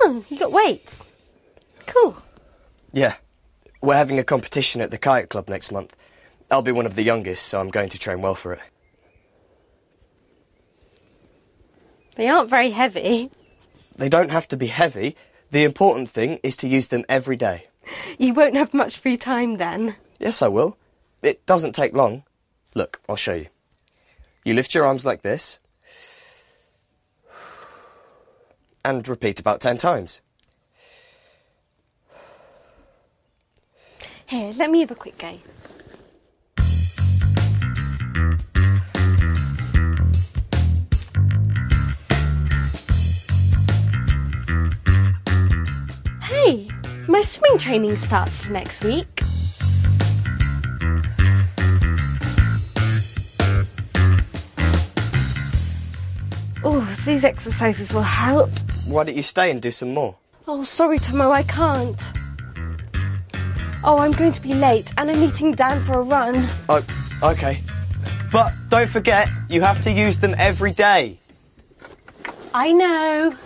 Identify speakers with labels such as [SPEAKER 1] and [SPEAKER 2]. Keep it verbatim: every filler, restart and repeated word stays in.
[SPEAKER 1] Oh, you got weights. Cool.
[SPEAKER 2] Yeah. We're having a competition at the kayak club next month. I'll be one of the youngest, so I'm going to train well for it.
[SPEAKER 1] They aren't very heavy.
[SPEAKER 2] They don't have to be heavy. The important thing is to use them every day.
[SPEAKER 1] You won't have much free time then.
[SPEAKER 2] Yes, I will. It doesn't take long. Look, I'll show you. You lift your arms like this. And repeat about ten times.
[SPEAKER 1] Here, let me have a quick go. Hey, my swimming training starts next week. Oh, these exercises will help.
[SPEAKER 2] Why don't you stay and do some more?
[SPEAKER 1] Oh, sorry, Tomo, I can't. Oh, I'm going to be late and I'm meeting Dan for a run.
[SPEAKER 2] Oh, OK. But don't forget, you have to use them every day.
[SPEAKER 1] I know.